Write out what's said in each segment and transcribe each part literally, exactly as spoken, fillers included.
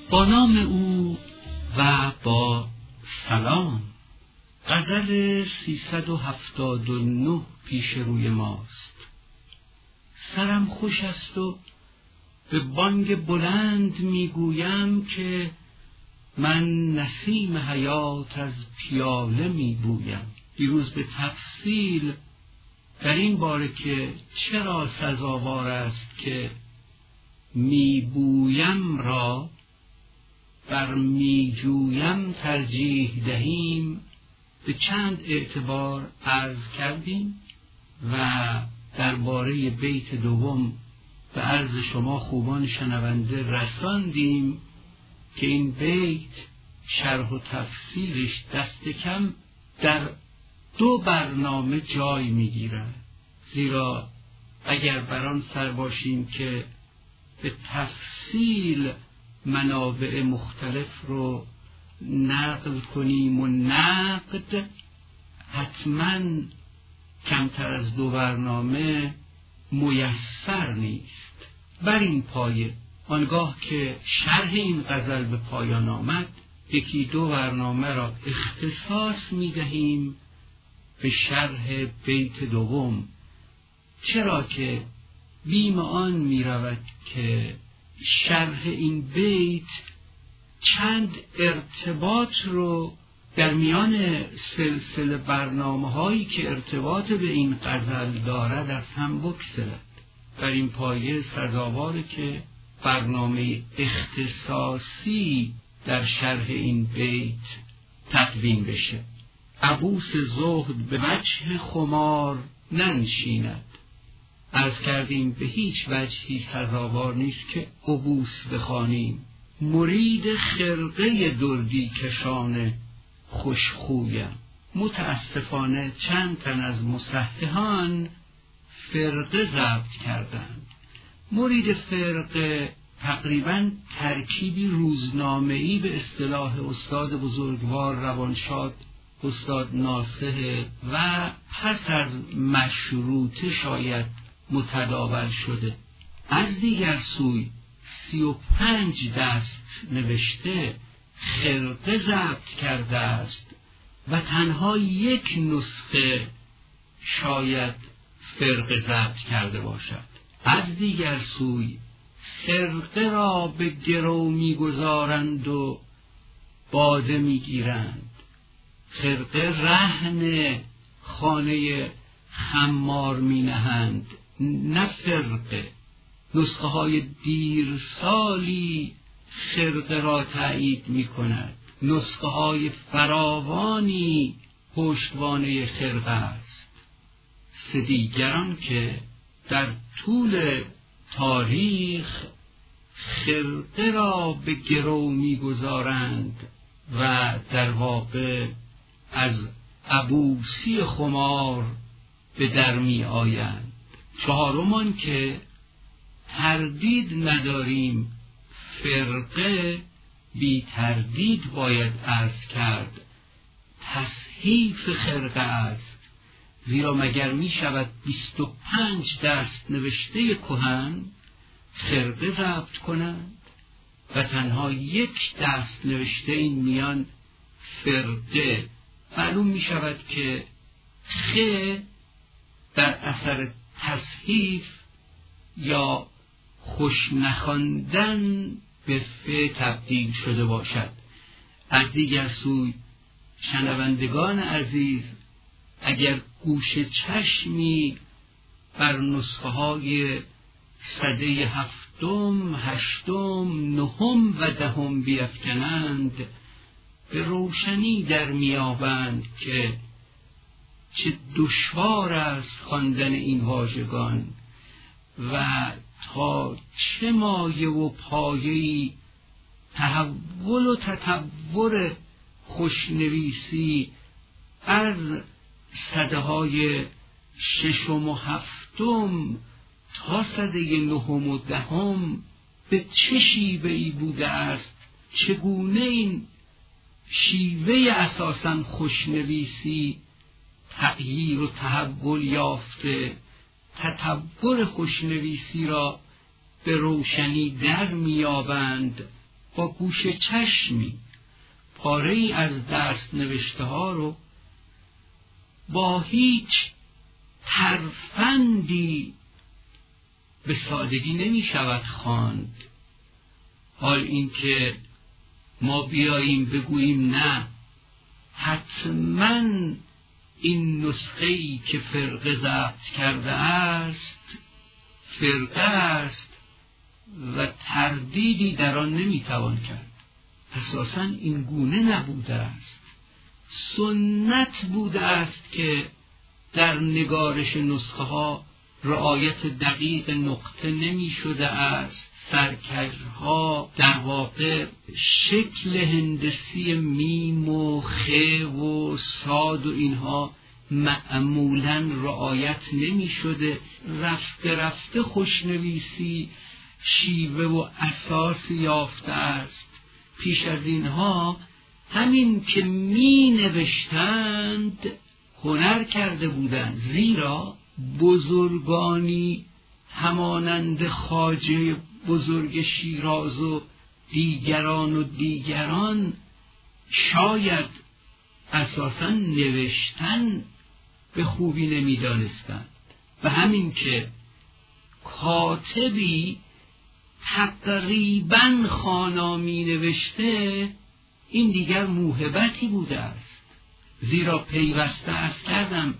با نام او و با سلام. غزل سیصد و هفتاد و نه پیش روی ماست. سرم خوش است و به بانگ بلند میگویم که من نسیم حیات از پیاله میبویم. دیروز به تفصیل در این باره که چرا سزاوار است که میبویم را بر میجویم ترجیح دهیم به چند اعتبار عرض کردیم و درباره بیت دوم به عرض شما خوبان شنونده رساندیم که این بیت شرح و تفسیرش دست کم در دو برنامه جای میگیرد، زیرا اگر بر آن سر باشیم که به تفصیل منابع مختلف رو نقل کنیم و نقد، حتما کمتر از دو برنامه میسر نیست. بر این پایه آنگاه که شرح این غزل به پایان آمد، یکی دو برنامه را اختصاص می دهیم به شرح بیت دوم، چرا که بیم آن می رود که شرح این بیت چند ارتباط رو در میان سلسله برنامه هایی که ارتباط به این غزل دارد از هم بگسلد. در این پایه سزاواره که برنامه اختصاصی در شرح این بیت تدوین بشه. عبوس زهد به وجه خمار ننشیند. عرض کردیم به هیچ وجهی سزاوار نیست که عبوس بخوانیم. مرید خرقه دردی کشان خوشخویم. متاسفانه چند تن از مصححان فرقه ضبط کردند. مرید فرقه تقریباً ترکیبی روزنامه‌ای به اصطلاح استاد بزرگوار روانشاد استاد ناصح و پس از مشروطه شاید متداول شده. از دیگر سوی سی و پنج دست نوشته خرقه ضبط کرده است و تنها یک نسخه شاید فرقه ضبط کرده باشد. از دیگر سوی خرقه را به گرو میگذارند و باده میگیرند. خرقه رهن خانه خمار می نهند، نه فرقه. نسخه های دیر سالی خرقه را تأیید می کند. نسخه های فراوانی پشتوانه خرقه است. سه دیگران که در طول تاریخ خرقه را به گرو می گذارند و در واقع از عبوسی خمار به در می آیند. چهارمان که تردید نداریم، فرقه بی تردید باید عرض کرد تصحیف خرقه است، زیرا مگر می شود بیست و پنج دست نوشته کهن خرقه ضبط کنند و تنها یک دست نوشته این میان فرقه. معلوم می شود که خ در اثر تصحیف یا خوش نخواندن به ف تبدیل شده باشد. از دیگر سوی شنوندگان عزیز اگر گوش چشمی بر نسخه های سده هفتم، هشتم، نهم و دهم بیفکنند، به روشنی در میابند که چه دشوار است خواندن این واژگان و تا چه مایه و پایه‌ای تحول و تطور خوشنویسی از سده های ششم و هفتم تا سده نهم و دهم به چه شیوه‌ای بوده است، چگونه این شیوه اساساً خوشنویسی تغییر و تحول یافته، تطور خوشنویسی را به روشنی در میابند با گوش چشمی پاره ای از دست نوشته ها رو با هیچ ترفندی به سادگی نمی شود خواند. حال اینکه ما بیاییم بگوییم نه، حتما این نسخه‌ای که فرقه ضبط کرده است فرقه است و تردیدی در آن نمیتوان کرد. اساساً این گونه نبوده است. سنت بوده است که در نگارش نسخه ها رعایت دقیق نقطه نمی شده است. سرکجها در واقع شکل هندسی میم و خ و صاد و اینها معمولاً رعایت نمی شده. رفته رفته خوشنویسی شیوه و اساس یافته است. پیش از اینها همین که می نوشتند هنر کرده بودند، زیرا بزرگانی همانند خواجه بزرگ شیراز و دیگران و دیگران شاید اساساً نوشتن به خوبی نمی دانستند و همین که کاتبی تقریباً خوانا می نوشته این دیگر موهبتی بوده است، زیرا پیوسته است کردم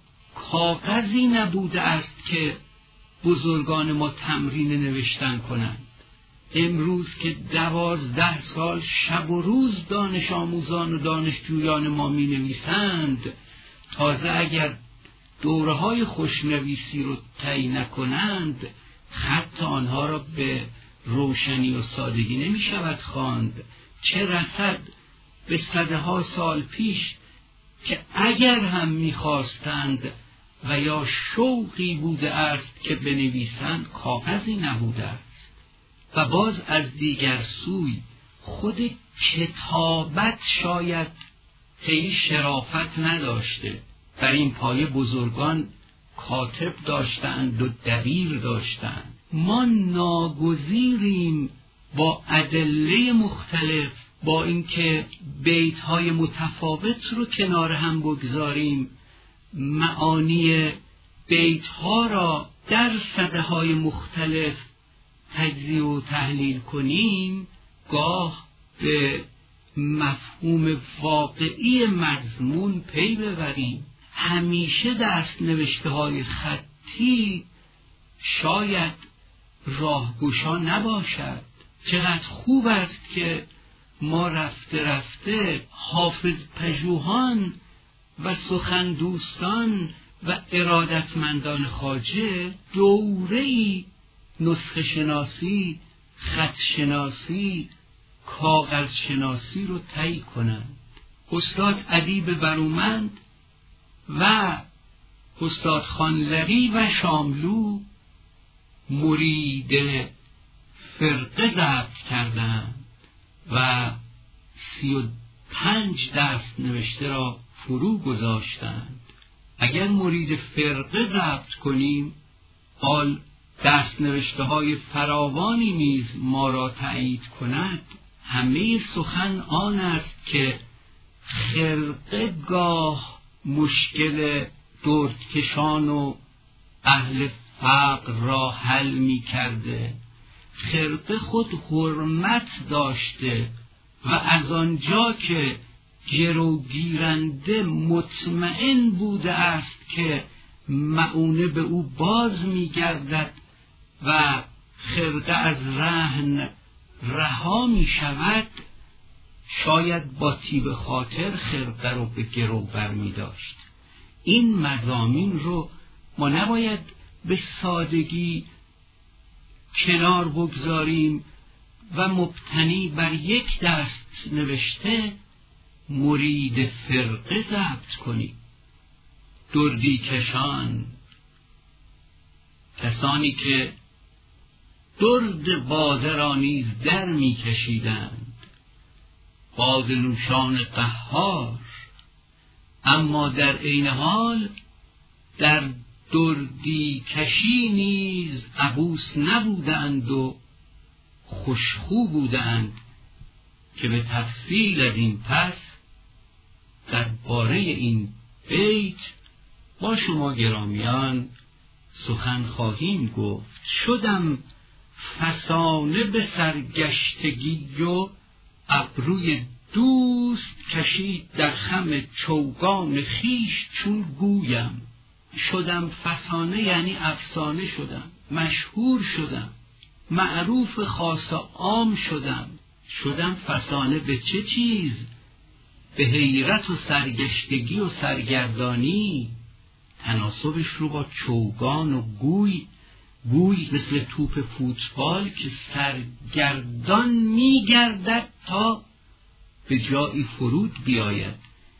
کاغذی نبوده است که بزرگان ما تمرین نوشتن کنند. امروز که دوازده سال شب و روز دانش آموزان و دانشجویان ما می نویسند، تازه اگر دوره های خوشنویسی رو طی نکنند خط آنها را به روشنی و سادگی نمی شود خواند. چه رسد به صده ها سال پیش که اگر هم می خواستند و یا شوقی بوده است که بنویسند کاغذی نبوده است. و باز از دیگر سوی خود کتابت شاید خیلی شرافت نداشته. در این پایه بزرگان کاتب داشتند و دبیر داشتند. ما ناگزیریم با ادله مختلف، با اینکه بیت‌های متفاوت رو کنار هم بگذاریم، معانی بیت‌ها را در سده‌های مختلف تجزیه و تحلیل کنیم، گاه به مفهوم واقعی مضمون پی ببریم. همیشه دست نوشته های خطی شاید راهگشا نباشد. چقدر خوب است که ما رفته رفته حافظ پژوهان و سخن دوستان و ارادتمندان خواجه دوره‌ای نسخه شناسی، خط شناسی، کاغذ شناسی رو طی کنند. استاد ادیب برومند و استاد خانلری و شاملو مرید فرقه ضبط کردند و سی و پنج دست نوشته را فرو گذاشتند. اگر مرید فرقه ضبط کنیم، حال دست نوشته های فراوانی نیز ما را تایید کند. همه سخن آن است که خرقه گاه مشکل دردکشان و اهل فقر را حل می کرده. خرقه خود حرمت داشته و از آنجا که گروگیرنده مطمئن بوده است که مؤونه به او باز می گردد و خرقه از رهن رها می شود، شاید با طیب خاطر خرقه رو به گرو بر می داشت. این مضامین رو ما نباید به سادگی کنار بگذاریم و مبتنی بر یک دست نوشته مرید فرقه ضبط کنیم. دردی کشان، کسانی که درد باده را نیز در می کشیدند، باده نوشان قهار، اما در عین حال در دردی کشی نیز عبوس نبودند و خوشخو بودند، که به تفصیل از این پس در باره این بیت با شما گرامیان سخن خواهیم گفت. شدم فسانه به سرگشتگی و ابروی دوست کشید در خم چوگان خیش چون گویم. شدم فسانه یعنی افسانه شدم، مشهور شدم، معروف خاص عام شدم. شدم فسانه به چه چیز؟ به حیرت و سرگشتگی و سرگردانی. تناسبش رو با چوگان و گوی، گوی مثل توپ فوتبال که سرگردان میگردد تا به جایی فرود بیاید.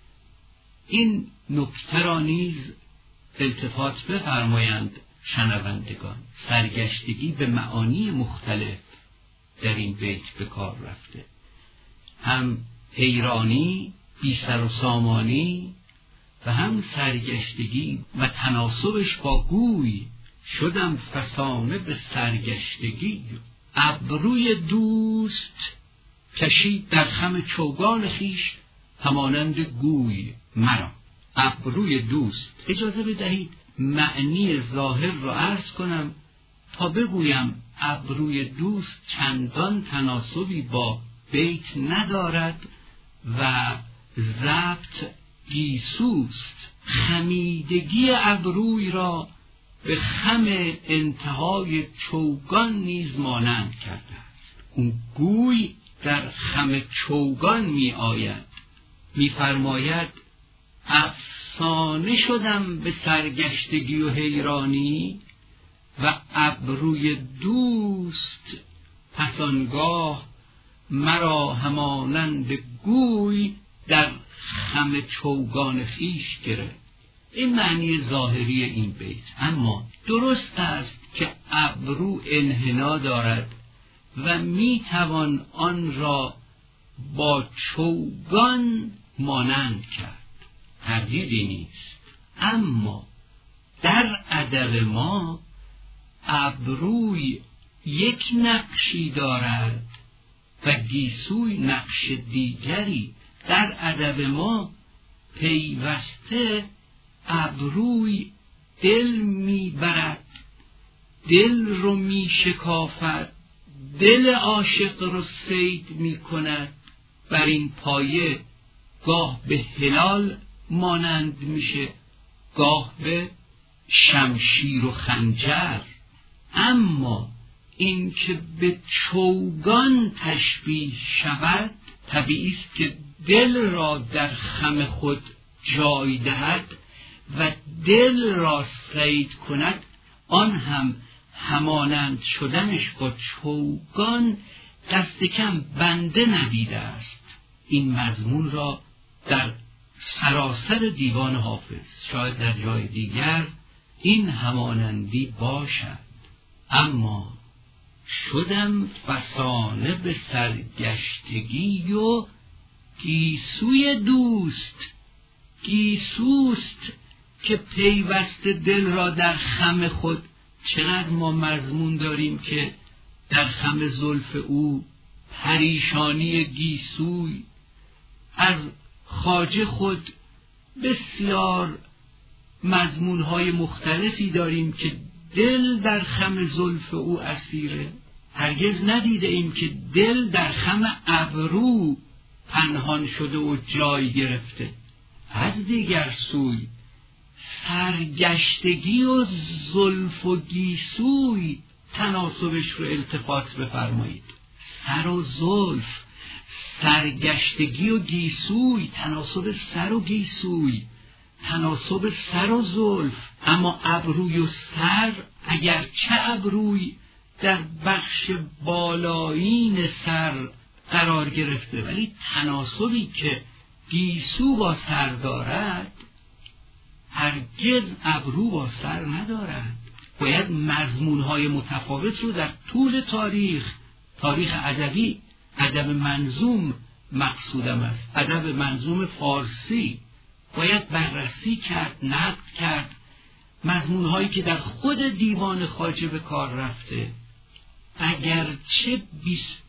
این نکته را نیز التفات بفرمایند شنوندگان. سرگشتگی به معانی مختلف در این بیت به کار رفته، هم حیرانی، بی سر و سامانی و هم سرگشتگی و تناسبش با گوی. شدم فسانه به سرگشتگی، ابروی دوست کشید در خم چوگان خیش همانند گوی مرا. ابروی دوست، اجازه بدهید معنی ظاهر را عرض کنم تا بگویم ابروی دوست چندان تناسبی با بیت ندارد و ضبط گیسوست. خمیدگی ابروی را به خم انتهای چوگان نیز مانند کرده است. اون گوی در خم چوگان می آید. می فرماید افسانه شدم به سرگشتگی و حیرانی و ابروی دوست پسانگاه مرا همانند گوی در خم چوگان خیش گرفت. این معنی ظاهری این بیت. اما درست است که ابرو انحنا دارد و میتوان آن را با چوگان مانند کرد، تردیدی نیست. اما در ادب ما ابروی یک نقشی دارد و گیسوی نقش دیگری. در ادب ما پیوسته ابروی دل میبرد، دل رو میشکافد، دل عاشق رو صید میکند. بر این پایه گاه به هلال مانند میشه، گاه به شمشیر و خنجر. اما این که به چوگان تشبیه شود، طبیعی است که دل را در خم خود جای دهد و دل را صید کند. آن هم همانند شدنش با چوگان دست کم بنده ندیده است. این مضمون را در سراسر دیوان حافظ، شاید در جای دیگر این همانندی باشد. اما شدم فسانه به سرگشتگی و گیسوی دوست. گیسوست که پیوسته دل را در خم خود. چقدر ما مضمون داریم که در خم زلف او پریشانی گیسوی. از خواجه خود بسیار مضمونهای مختلفی داریم که دل در خم زلف او اسیره. هرگز ندیده ایم که دل در خم ابرو پنهان شده و جای گرفته. از دیگر سوی سرگشتگی و زلف و گیسوی تناسبش رو التفات بفرمایید. سر و زلف، سرگشتگی و گیسوی، تناسب سر و گیسوی، تناسب سر و زلف. اما ابروی و سر، اگر چه ابروی در بخش بالایین سر قرار گرفته، ولی تناسبی که گیسو با سر دارد هرگز ابرو با سر ندارد. باید مضمونهای متفاوت رو در طول تاریخ، تاریخ ادبی، ادب منظوم مقصودم است، ادب منظوم فارسی، باید بررسی کرد، نقد کرد مضمونهایی که در خود دیوان خواجه به کار رفته. اگرچه بیست و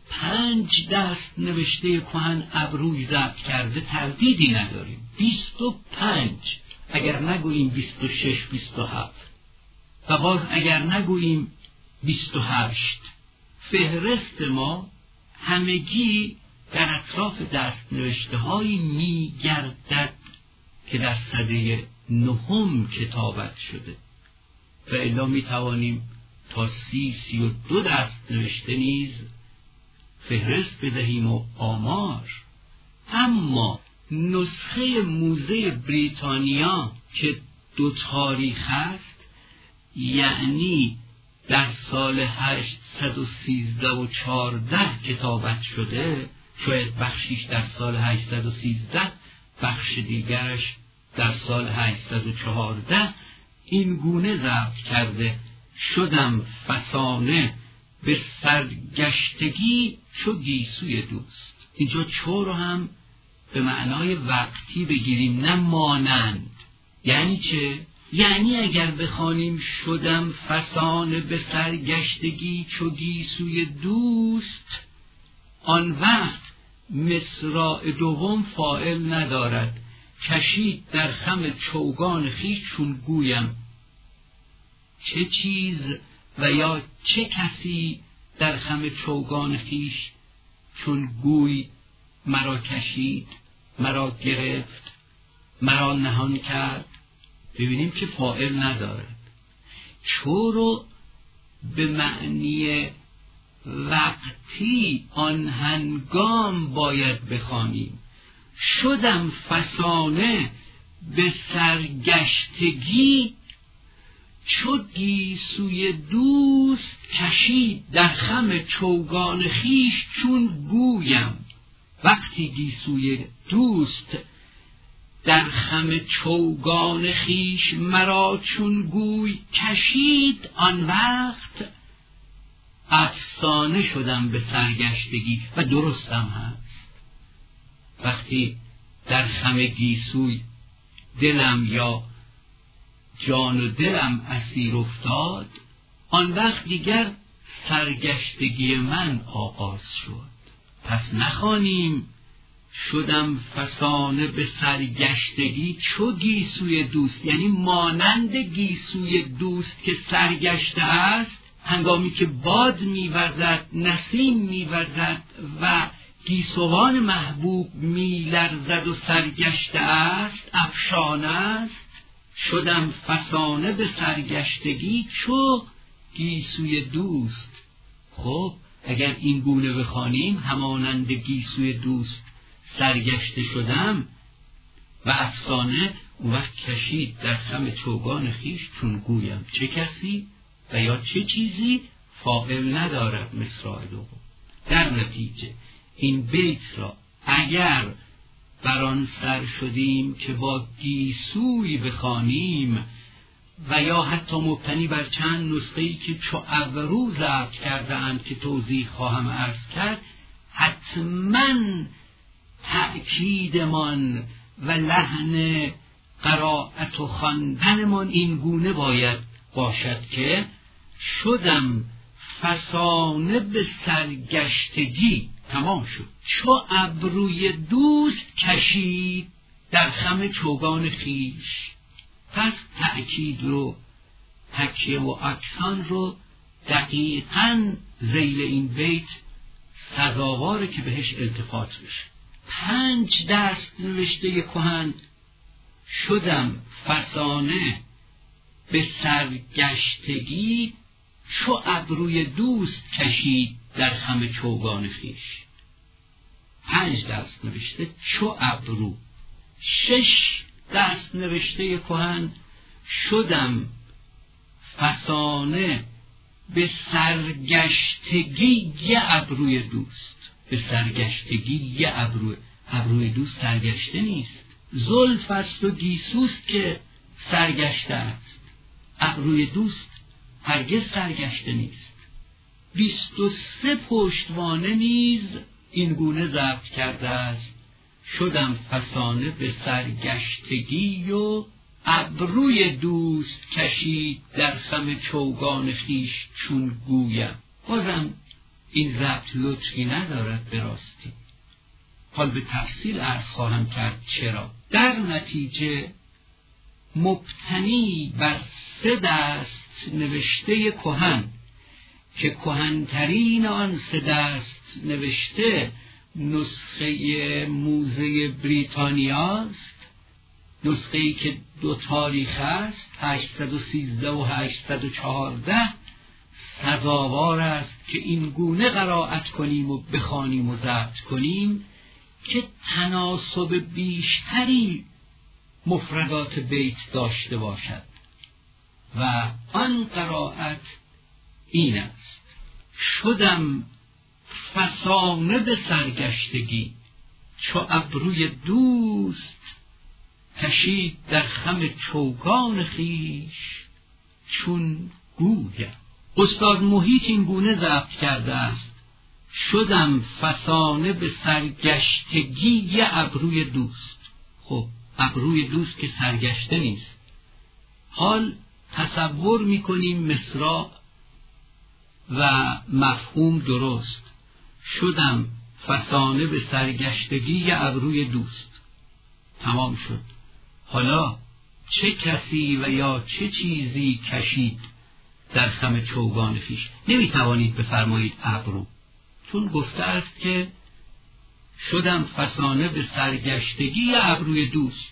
پنج دست نوشته کهن ابروی ضبط کرده تردیدی نداریم. بیست و پنج، اگر نگوییم بیست و شش، بیست و هفت و باز اگر نگوییم بیست و هشت. فهرست ما همگی در اطراف دست نوشته هایی می گردد که در سده نهم کتابت شده و الا می توانیم تا سی سی و دو دست نوشته نیز فهرست بدهیم و آمار. اما نسخه موزه بریتانیا که دو تاریخ است، یعنی در سال هشتصد و سیزده و چهارده کتابت شده، شاید بخشیش در سال هشتصد و سیزده، بخش دیگرش در سال هشتصد و چهارده، این گونه ضبط کرده: شدم فسانه به سرگشتگی چو گیسوی دوست. اینجا چو رو هم به معنای وقتی بگیریم، نه مانند. یعنی چه؟ یعنی اگر بخوانیم شدم فسانه به سرگشتگی چو گیسوی دوست، آن وقت مصرع دوم فاعل ندارد. کشید در خم چوگان خویش چون گویم. چه چیز و یا چه کسی در خم چوگان خویش چون گوی مرا کشید، مرا گرفت، مرا نهان کرد. ببینیم که فاعل ندارد. چو رو به معنی وقتی، آن هنگام باید بخوانیم. شدم فسانه به سرگشتگی چو گیسوی دوست کشید در خم چوگان خویش چون گویم. وقتی گیسوی دوست در خم چوگان خویش مرا چون گوی کشید، آن وقت افسانه شدم به سرگشتگی. و درستم هست. وقتی در خم گیسوی دلم یا جان و دلم اسیر افتاد، آن وقت دیگر سرگشتگی من آغاز شد. پس نخوانیم شدم فسانه به سرگشتگی چو گیسوی دوست، یعنی مانند گیسوی دوست که سرگشته است، هنگامی که باد میوزد، نسیم میوزد و گیسوان محبوب میلرزد و سرگشته است، افشانه است. شدم فسانه به سرگشتگی چو گیسوی دوست. خب اگر این گونه بخوانیم، همانند گیسوی دوست سرگشته شدم و افسانه، اون وقت کشید در خم چوگان خویش چون گویم. چه کسی و یا چه چیزی فاعل ندارد مصرع دوم. در نتیجه این بیت را اگر بر آن سر شدیم که با گیسوی بخوانیم و یا حتی مبتنی بر چند نسخه‌ای که چو ابرو ضبط کرده اند که توضیح خواهم عرض کرد، حتما تأکیدمان و لحن قرائت و خواندنمان این گونه باید باشد که شدم فسانه به سرگشتگی. تمام شد. چو ابروی دوست کشید در خم چوگان خویش. پس تأکید رو، تکیه و اکسان رو دقیقاً ذیل این بیت سزاواره که بهش التفات بشه. پنج دست نوشته کهن شدم فسانه به سرگشتگی چو ابروی دوست کشید در خم چوگان خویش. پنج دست نوشته چو ابرو. شش دست نوشته کهن شدم فسانه به سرگشتگی یه ابروی دوست. به سرگشتگی یه ابروی ابروی دوست سرگشته نیست. زلف است و گیسوست که سرگشته است. ابروی دوست هرگز سرگشته نیست. بیست و سه پشتوانه نیز این گونه ضبط کرده است: شدم فسانه به سرگشتگی و ابروی دوست کشید در خم چوگان خویش چون گویم. بازم این ضبط لطفی ندارد به راستی. حال به تفصیل عرض خواهم کرد چرا. در نتیجه مبتنی بر سه دست نوشته کهن که کهن‌ترین آن سه دست نوشته نسخه موزه بریتانیاست، نسخه‌ای که دو تاریخ است، هشتصد و سیزده و هشتصد و چهارده، سزاوار است که این گونه قرائت کنیم و بخوانیم و ضبط کنیم که تناسب بیشتری مفردات بیت داشته باشد و آن قرائت این است: شدم فسانه به سرگشتگی، چو ابروی دوست کشید در خم چوگان خیش چون گویم. استاد محیط این گونه ضبط کرده است: شدم فسانه به سرگشتگی ابروی دوست. خب ابروی دوست که سرگشته نیست. حال تصور میکنیم مصرع و مفهوم درست. شدم فسانه به سرگشتگی ابروی دوست. تمام شد. حالا چه کسی و یا چه چیزی کشید در خم چوگان خویش؟ نمیتوانید بفرمایید ابرو، چون گفته است که شدم فسانه به سرگشتگی ابروی دوست.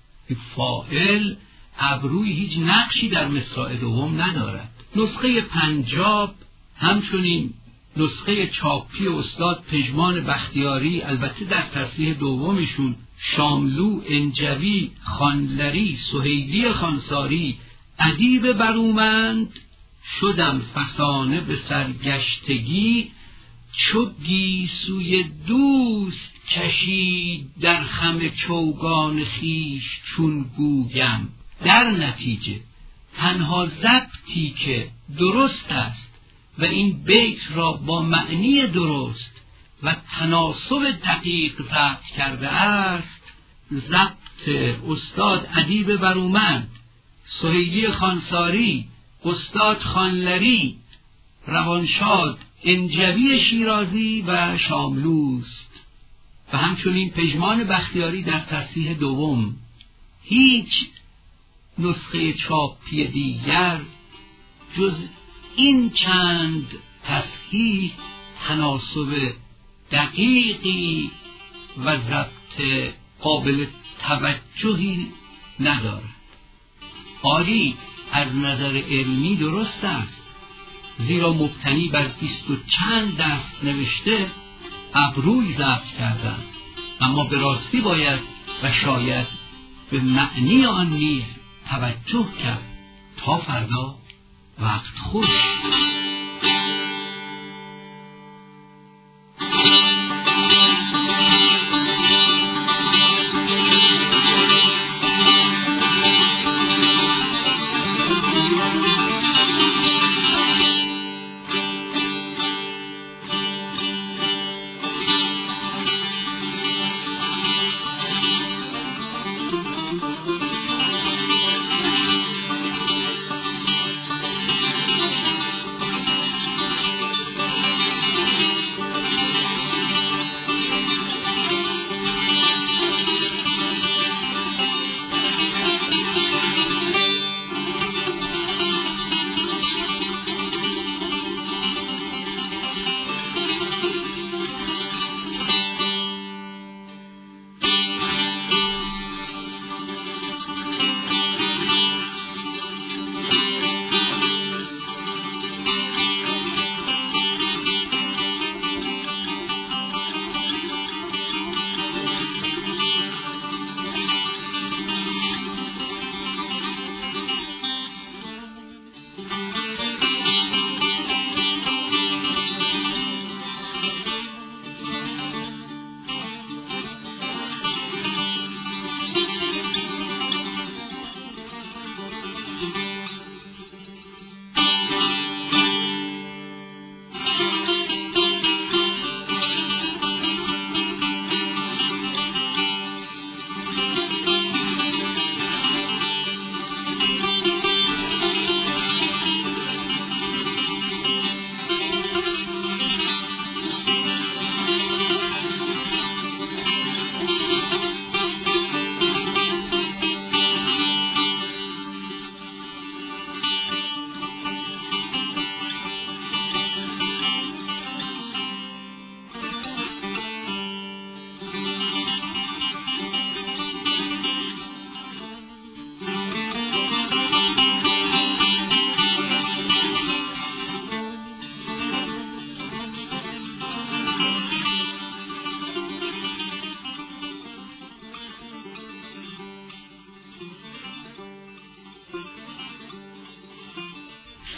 فاعل ابروی هیچ نقشی در مصرع دوم ندارد. نسخه پنجاب همچنین نسخه چاپی استاد پژمان بختیاری، البته در تصحیح دومشون شاملو، انجوی، خانلری، سهیلی خانساری، ادیب برومند، شدم فسانه به سرگشتگی چو گیسوی دوست کشید در خم چوگان خیش چون گویم. در نتیجه تنها ضبطی که درست است و این بیت را با معنی درست و تناسب دقیق ضبط کرده است، ضبط استاد ادیب برومند، سهیلی خانساری، استاد خانلری، روانشاد انجوی شیرازی و شاملوست و همچنین پژمان بختیاری در تصحیح دوم. هیچ نسخه چاپی دیگر جز این چند تصحیح تناسب دقیقی و ضبط قابل توجهی ندارد. آری از نظر علمی درست است، زیرا مبتنی بر بیست و چند دست نوشته ابروی ضبط کردند، اما به راستی باید و شاید به معنی آن نیز توجه کرد. تا فردا، وقت خوش.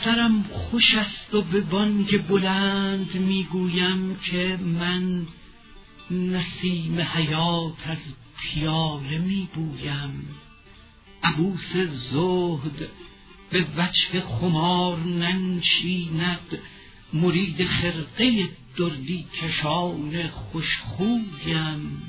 سرم خوش است و به بانگ بلند میگویم که من نسیم حیات از پیاله میبویم. عبوس زهد به وجه خمار ننشیند، مرید خرقه دردی کشان خوشخویم.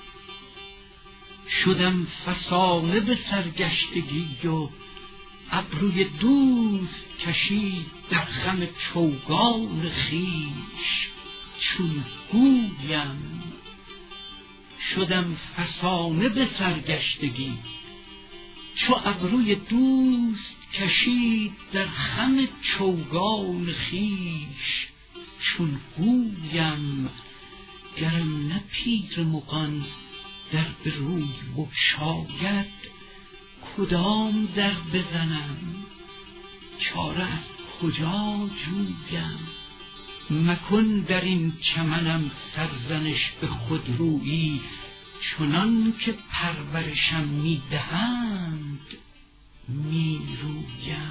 شدم فسانه به سرگشتگی و ابروی دوست کشید در خم چوگان خویش چون گویم. شدم فسانه به سرگشتگی چو ابروی دوست کشید در خم چوگان خویش چون گویم. گرم نه پیر مغان در به روی بگشاید، کدام در بزنم چاره از کجا جویم. مکن در این چمنم سرزنش به خودرویی، چنان که پرورشم میدهند میرویم.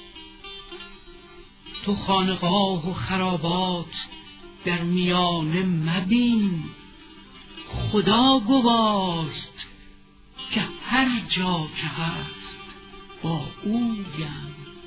تو خانقاه و خرابات در میانه مبین، خدا گواست که هر جا که هست با اویم.